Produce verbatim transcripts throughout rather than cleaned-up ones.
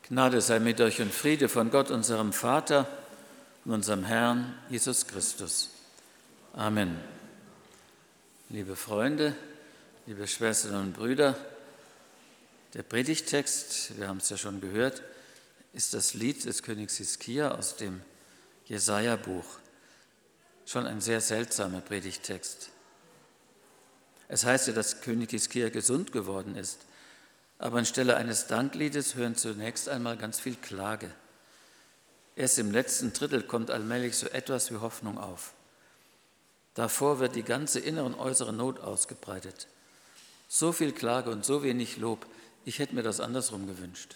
Gnade sei mit euch und Friede von Gott, unserem Vater und unserem Herrn Jesus Christus. Amen. Liebe Freunde, liebe Schwestern und Brüder, der Predigttext, wir haben es ja schon gehört, ist das Lied des Königs Hiskia aus dem Jesaja-Buch. Schon ein sehr seltsamer Predigttext. Es heißt ja, dass König Hiskia gesund geworden ist, aber anstelle eines Dankliedes hören zunächst einmal ganz viel Klage. Erst im letzten Drittel kommt allmählich so etwas wie Hoffnung auf. Davor wird die ganze innere und äußere Not ausgebreitet. So viel Klage und so wenig Lob, ich hätte mir das andersrum gewünscht.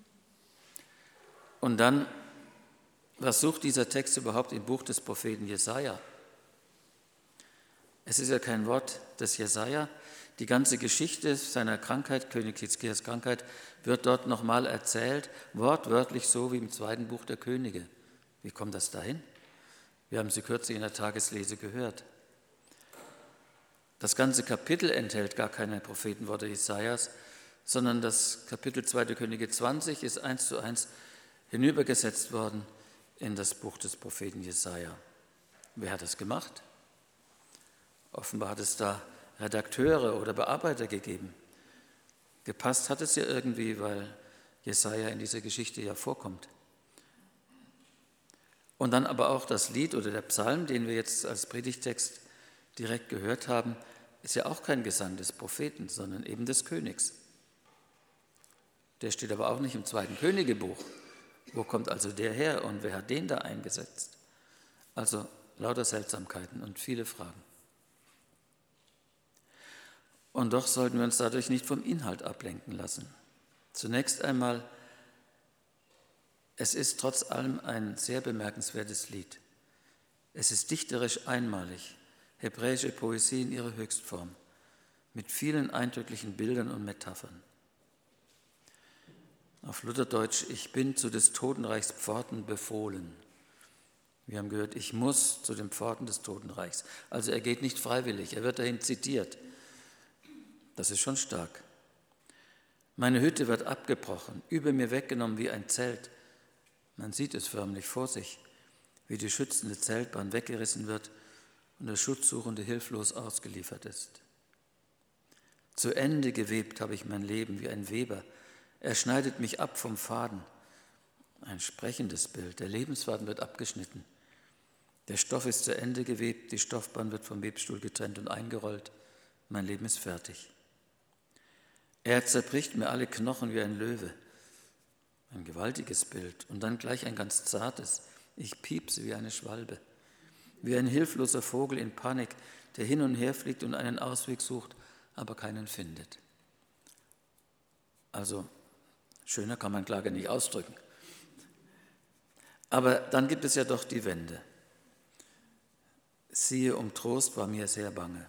Und dann, was sucht dieser Text überhaupt im Buch des Propheten Jesaja? Es ist ja kein Wort des Jesaja. Die ganze Geschichte seiner Krankheit, König Hiskias Krankheit, wird dort nochmal erzählt, wortwörtlich so wie im zweiten Buch der Könige. Wie kommt das dahin? Wir haben sie kürzlich in der Tageslese gehört. Das ganze Kapitel enthält gar keine Prophetenworte Jesajas, sondern das Kapitel zweite Könige zwanzig ist eins zu eins hinübergesetzt worden in das Buch des Propheten Jesaja. Wer hat das gemacht? Offenbar hat es da Redakteure oder Bearbeiter gegeben. Gepasst hat es ja irgendwie, weil Jesaja in dieser Geschichte ja vorkommt. Und dann aber auch das Lied oder der Psalm, den wir jetzt als Predigttext direkt gehört haben, ist ja auch kein Gesang des Propheten, sondern eben des Königs. Der steht aber auch nicht im zweiten Königebuch. Wo kommt also der her und wer hat den da eingesetzt? Also lauter Seltsamkeiten und viele Fragen. Und doch sollten wir uns dadurch nicht vom Inhalt ablenken lassen. Zunächst einmal, es ist trotz allem ein sehr bemerkenswertes Lied. Es ist dichterisch einmalig, hebräische Poesie in ihrer Höchstform, mit vielen eindrücklichen Bildern und Metaphern. Auf Lutherdeutsch, ich bin zu des Totenreichs Pforten befohlen. Wir haben gehört, ich muss zu den Pforten des Totenreichs. Also er geht nicht freiwillig, er wird dahin zitiert. Das ist schon stark. Meine Hütte wird abgebrochen, über mir weggenommen wie ein Zelt. Man sieht es förmlich vor sich, wie die schützende Zeltbahn weggerissen wird und der Schutzsuchende hilflos ausgeliefert ist. Zu Ende gewebt habe ich mein Leben wie ein Weber. Er schneidet mich ab vom Faden. Ein sprechendes Bild. Der Lebensfaden wird abgeschnitten. Der Stoff ist zu Ende gewebt, die Stoffbahn wird vom Webstuhl getrennt und eingerollt. Mein Leben ist fertig. Er zerbricht mir alle Knochen wie ein Löwe. Ein gewaltiges Bild. Und dann gleich ein ganz zartes. Ich piepse wie eine Schwalbe. Wie ein hilfloser Vogel in Panik, der hin und her fliegt und einen Ausweg sucht, aber keinen findet. Also, schöner kann man Klage nicht ausdrücken. Aber dann gibt es ja doch die Wende. Siehe, um Trost war mir sehr bange.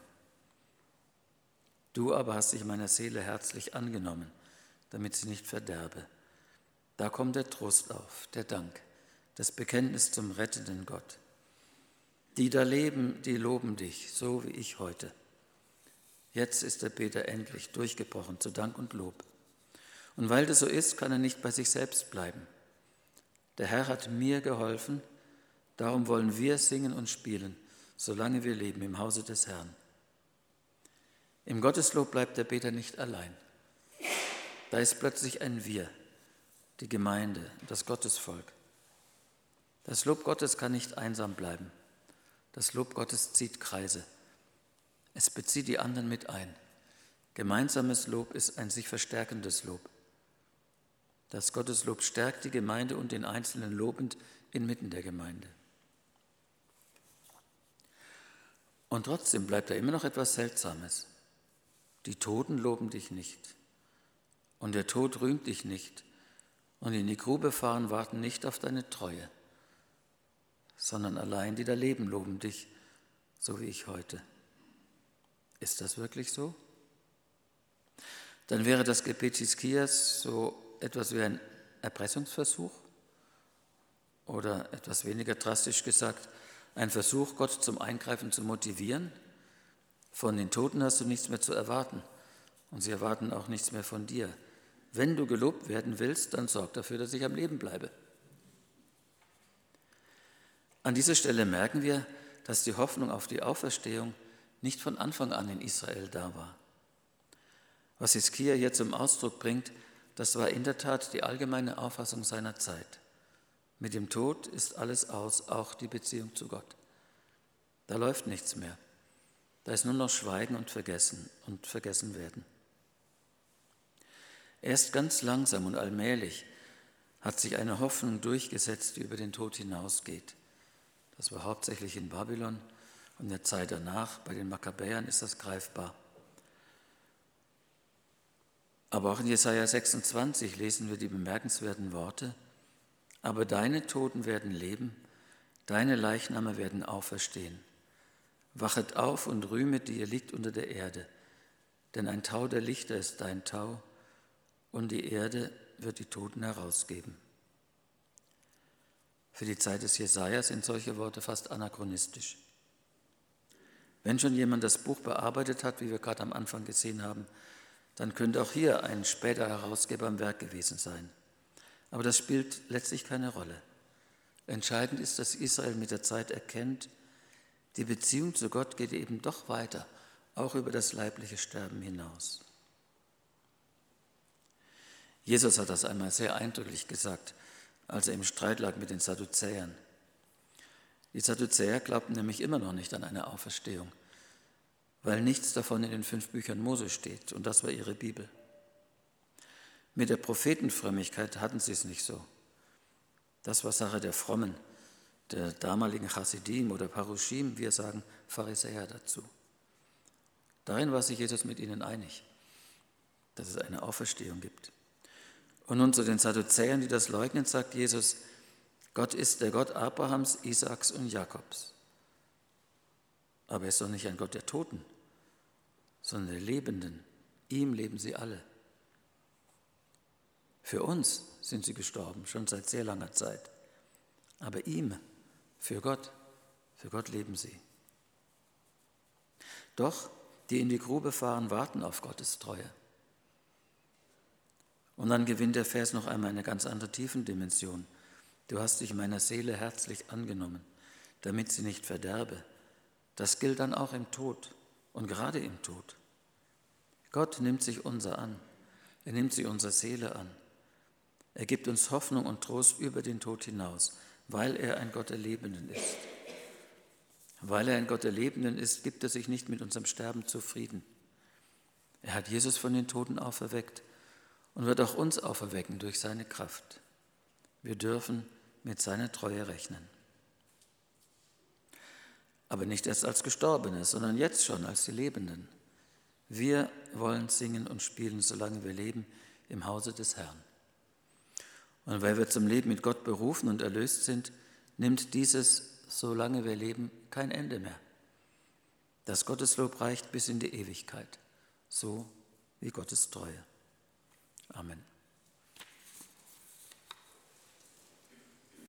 Du aber hast dich meiner Seele herzlich angenommen, damit sie nicht verderbe. Da kommt der Trost auf, der Dank, das Bekenntnis zum rettenden Gott. Die da leben, die loben dich, so wie ich heute. Jetzt ist der Beter endlich durchgebrochen zu Dank und Lob. Und weil das so ist, kann er nicht bei sich selbst bleiben. Der Herr hat mir geholfen, darum wollen wir singen und spielen, solange wir leben im Hause des Herrn. Im Gotteslob bleibt der Beter nicht allein. Da ist plötzlich ein Wir, die Gemeinde, das Gottesvolk. Das Lob Gottes kann nicht einsam bleiben. Das Lob Gottes zieht Kreise. Es bezieht die anderen mit ein. Gemeinsames Lob ist ein sich verstärkendes Lob. Das Gotteslob stärkt die Gemeinde und den Einzelnen lobend inmitten der Gemeinde. Und trotzdem bleibt da immer noch etwas Seltsames. Die Toten loben dich nicht und der Tod rühmt dich nicht und in die Grube fahren warten nicht auf deine Treue, sondern allein die da leben loben dich, so wie ich heute. Ist das wirklich so? Dann wäre das Gebet Hiskias so etwas wie ein Erpressungsversuch oder etwas weniger drastisch gesagt, ein Versuch, Gott zum Eingreifen zu motivieren. Von den Toten hast du nichts mehr zu erwarten und sie erwarten auch nichts mehr von dir. wenn du gelobt werden willst, dann sorg dafür, dass ich am Leben bleibe. An dieser Stelle merken wir, dass die Hoffnung auf die Auferstehung nicht von Anfang an in Israel da war. Was Hiskia hier zum Ausdruck bringt, das war in der Tat die allgemeine Auffassung seiner Zeit. Mit dem Tod ist alles aus, auch die Beziehung zu Gott. Da läuft nichts mehr. Da ist nur noch Schweigen und Vergessen und vergessen werden. Erst ganz langsam und allmählich hat sich eine Hoffnung durchgesetzt, die über den Tod hinausgeht. Das war hauptsächlich in Babylon und in der Zeit danach, bei den Makkabäern, ist das greifbar. Aber auch in Jesaja sechsundzwanzig lesen wir die bemerkenswerten Worte: Aber deine Toten werden leben, deine Leichname werden auferstehen. Wachet auf und rühmet, die ihr liegt unter der Erde, denn ein Tau der Lichter ist dein Tau, und die Erde wird die Toten herausgeben. Für die Zeit des Jesaja sind solche Worte fast anachronistisch. Wenn schon jemand das Buch bearbeitet hat, wie wir gerade am Anfang gesehen haben, dann könnte auch hier ein später Herausgeber am Werk gewesen sein. Aber das spielt letztlich keine Rolle. Entscheidend ist, dass Israel mit der Zeit erkennt, die Beziehung zu Gott geht eben doch weiter, auch über das leibliche Sterben hinaus. Jesus hat das einmal sehr eindrücklich gesagt, als er im Streit lag mit den Sadduzäern. Die Sadduzäer glaubten nämlich immer noch nicht an eine Auferstehung, weil nichts davon in den fünf Büchern Mose steht, und das war ihre Bibel. Mit der Prophetenfrömmigkeit hatten sie es nicht so. Das war Sache der Frommen, der damaligen Chassidim oder Parushim, wir sagen Pharisäer dazu. Darin war sich Jesus mit ihnen einig, dass es eine Auferstehung gibt. Und nun zu den Sadduzäern, die das leugnen, sagt Jesus: Gott ist der Gott Abrahams, Isaaks und Jakobs. Aber er ist doch nicht ein Gott der Toten, sondern der Lebenden. Ihm leben sie alle. Für uns sind sie gestorben, schon seit sehr langer Zeit. Aber ihm, für Gott, für Gott leben sie. Doch die in die Grube fahren, warten auf Gottes Treue. Und dann gewinnt der Vers noch einmal eine ganz andere Tiefendimension. Du hast dich meiner Seele herzlich angenommen, damit sie nicht verderbe. Das gilt dann auch im Tod und gerade im Tod. Gott nimmt sich unser an. Er nimmt sich unserer Seele an. Er gibt uns Hoffnung und Trost über den Tod hinaus, weil er ein Gott der Lebenden ist. Weil er ein Gott der Lebenden ist, gibt er sich nicht mit unserem Sterben zufrieden. Er hat Jesus von den Toten auferweckt und wird auch uns auferwecken durch seine Kraft. Wir dürfen mit seiner Treue rechnen. Aber nicht erst als Gestorbene, sondern jetzt schon als die Lebenden. Wir wollen singen und spielen, solange wir leben, im Hause des Herrn. Und weil wir zum Leben mit Gott berufen und erlöst sind, nimmt dieses, solange wir leben, kein Ende mehr. Das Gotteslob reicht bis in die Ewigkeit, so wie Gottes Treue. Amen.